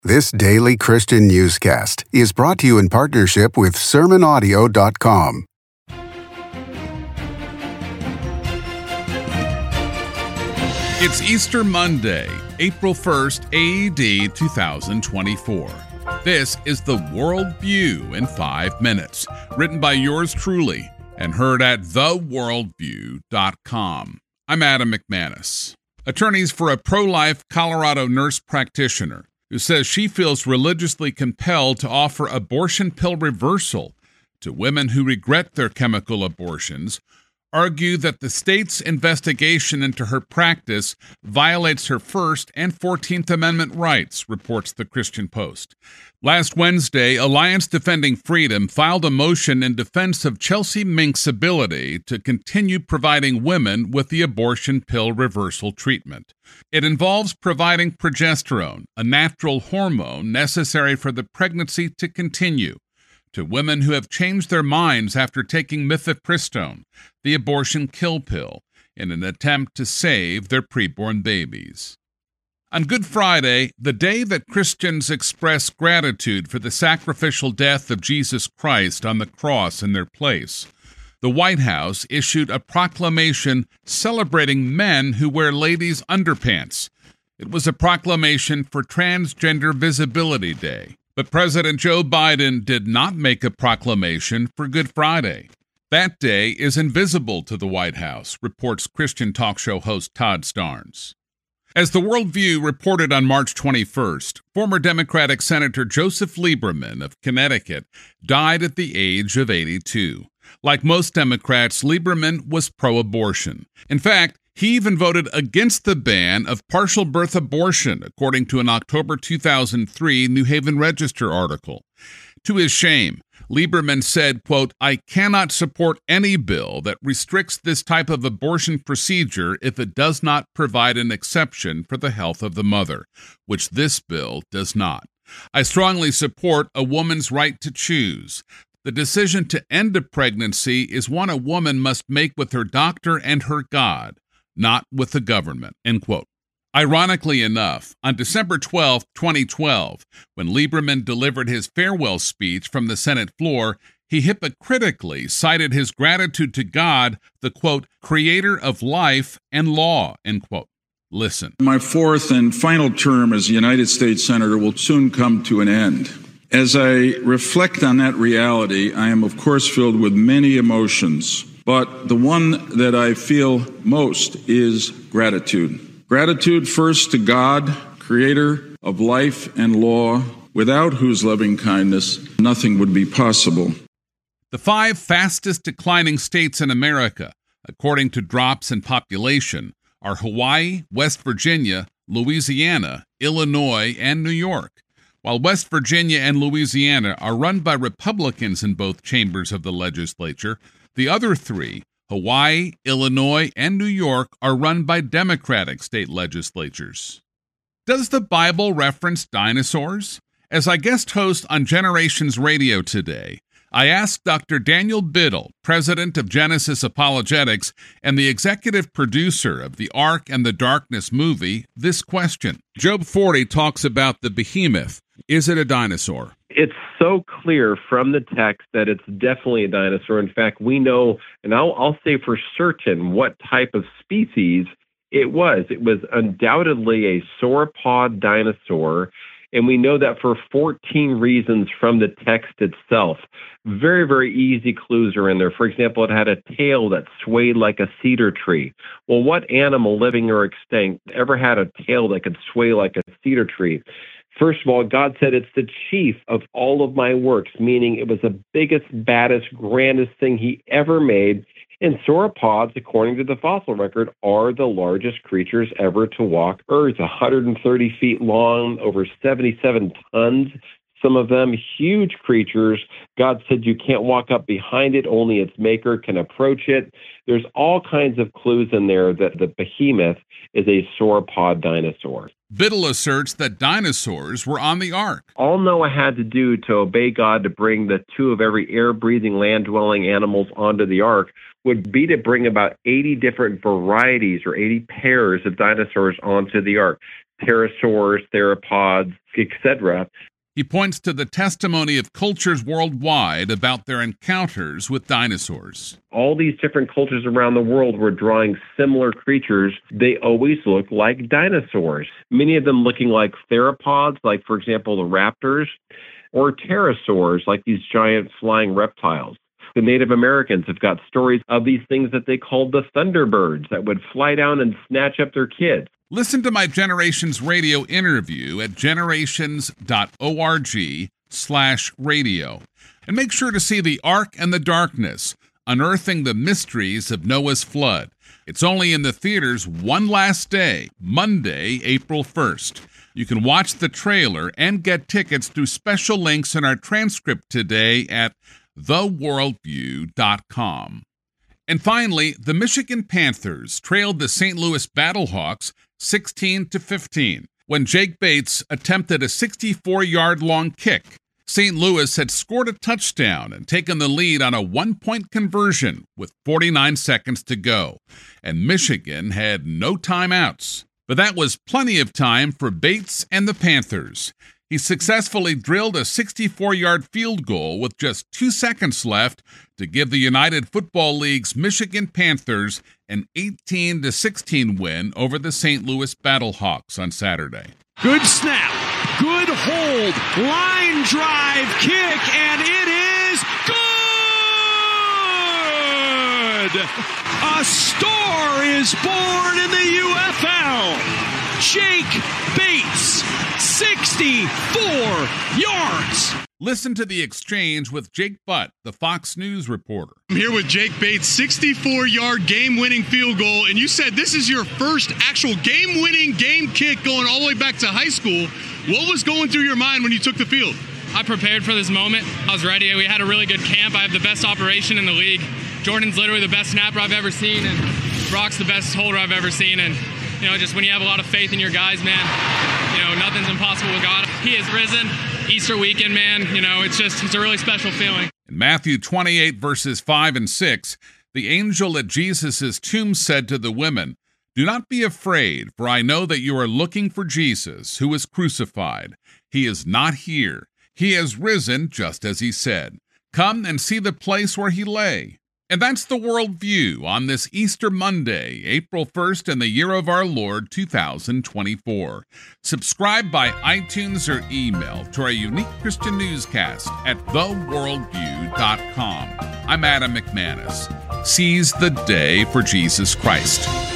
This daily Christian newscast is brought to you in partnership with SermonAudio.com. It's Easter Monday, April 1st, AD 2024. This is the World View in 5 minutes, written by yours truly and heard at theworldview.com. I'm Adam McManus. Attorneys for a pro-life Colorado nurse practitioner who says she feels religiously compelled to offer abortion pill reversal to women who regret their chemical abortions argue that the state's investigation into her practice violates her First and 14th Amendment rights, reports the Christian Post. Last Wednesday, Alliance Defending Freedom filed a motion in defense of Chelsea Mink's ability to continue providing women with the abortion pill reversal treatment. It involves providing progesterone, a natural hormone necessary for the pregnancy to continue, to women who have changed their minds after taking mifepristone, the abortion kill pill, in an attempt to save their preborn babies. On Good Friday, the day that Christians express gratitude for the sacrificial death of Jesus Christ on the cross in their place, the White House issued a proclamation celebrating men who wear ladies' underpants. It was a proclamation for Transgender Visibility Day. But President Joe Biden did not make a proclamation for Good Friday. That day is invisible to the White House, reports Christian talk show host Todd Starnes. As the Worldview reported on March 21st, former Democratic Senator Joseph Lieberman of Connecticut died at the age of 82. Like most Democrats, Lieberman was pro-abortion. In fact, he even voted against the ban of partial birth abortion, according to an October 2003 New Haven Register article. To his shame, Lieberman said, quote, "I cannot support any bill that restricts this type of abortion procedure if it does not provide an exception for the health of the mother, which this bill does not. I strongly support a woman's right to choose. The decision to end a pregnancy is one a woman must make with her doctor and her God, not with the government," end quote. Ironically enough, on December 12, 2012, when Lieberman delivered his farewell speech from the Senate floor, he hypocritically cited his gratitude to God, the, quote, "creator of life and law," end quote. Listen. My fourth and final term as a United States Senator will soon come to an end. As I reflect on that reality, I am, of course, filled with many emotions. But the one that I feel most is gratitude. Gratitude first to God, creator of life and law, without whose loving kindness nothing would be possible. The 5 fastest declining states in America, according to drops in population, are Hawaii, West Virginia, Louisiana, Illinois, and New York. While West Virginia and Louisiana are run by Republicans in both chambers of the legislature, the other 3, Hawaii, Illinois, and New York, are run by Democratic state legislatures. Does the Bible reference dinosaurs? As I guest host on Generations Radio today, I asked Dr. Daniel Biddle, president of Genesis Apologetics and the executive producer of the Ark and the Darkness movie, this question. Job 40 talks about the behemoth. Is it a dinosaur? It's so clear from the text that it's definitely a dinosaur. In fact, we know, and I'll say for certain what type of species it was. It was undoubtedly a sauropod dinosaur, and we know that for 14 reasons from the text itself. Very, very easy clues are in there. For example, it had a tail that swayed like a cedar tree. Well, what animal, living or extinct, ever had a tail that could sway like a cedar tree? First of all, God said it's the chief of all of my works, meaning it was the biggest, baddest, grandest thing he ever made. And sauropods, according to the fossil record, are the largest creatures ever to walk Earth, 130 feet long, over 77 tons. Some of them huge creatures. God said you can't walk up behind it, only its maker can approach it. There's all kinds of clues in there that the behemoth is a sauropod dinosaur. Biddle asserts that dinosaurs were on the ark. All Noah had to do to obey God to bring the 2 of every air-breathing, land-dwelling animals onto the ark would be to bring about 80 different varieties or 80 pairs of dinosaurs onto the ark. Pterosaurs, theropods, etc. He points to the testimony of cultures worldwide about their encounters with dinosaurs. All these different cultures around the world were drawing similar creatures. They always look like dinosaurs, many of them looking like theropods, like, for example, the raptors, or pterosaurs, like these giant flying reptiles. The Native Americans have got stories of these things that they called the thunderbirds that would fly down and snatch up their kids. Listen to my Generations Radio interview at generations.org/radio. And make sure to see The Ark and the Darkness, Unearthing the Mysteries of Noah's Flood. It's only in the theaters one last day, Monday, April 1st. You can watch the trailer and get tickets through special links in our transcript today at theworldview.com. And finally, the Michigan Panthers trailed the St. Louis Battlehawks 16-15 when Jake Bates attempted a 64-yard long kick. St. Louis had scored a touchdown and taken the lead on a one-point conversion with 49 seconds to go, and Michigan had no timeouts. But that was plenty of time for Bates and the Panthers. He successfully drilled a 64-yard field goal with just 2 seconds left to give the United Football League's Michigan Panthers an 18-16 win over the St. Louis Battlehawks on Saturday. Good snap, good hold, line drive, kick, and it is good! A star is born in the UFL. Jake Bates, 64 yards. Listen to the exchange with Jake Butt, the Fox News reporter. I'm here with Jake Bates, 64-yard game-winning field goal, and you said this is your first actual game-winning game kick going all the way back to high school. What was going through your mind when you took the field? I prepared for this moment. I was ready. We had a really good camp. I have the best operation in the league. Jordan's literally the best snapper I've ever seen, and Brock's the best holder I've ever seen. And, you know, just when you have a lot of faith in your guys, man, you know, nothing's impossible with God. He has risen. Easter weekend, man, you know, it's a really special feeling. In Matthew 28, verses 5 and 6, the angel at Jesus' tomb said to the women, "Do not be afraid, for I know that you are looking for Jesus, who was crucified. He is not here. He has risen, just as he said. Come and see the place where he lay." And that's the Worldview on this Easter Monday, April 1st in the year of our Lord, 2024. Subscribe by iTunes or email to our unique Christian newscast at theworldview.com. I'm Adam McManus. Seize the day for Jesus Christ.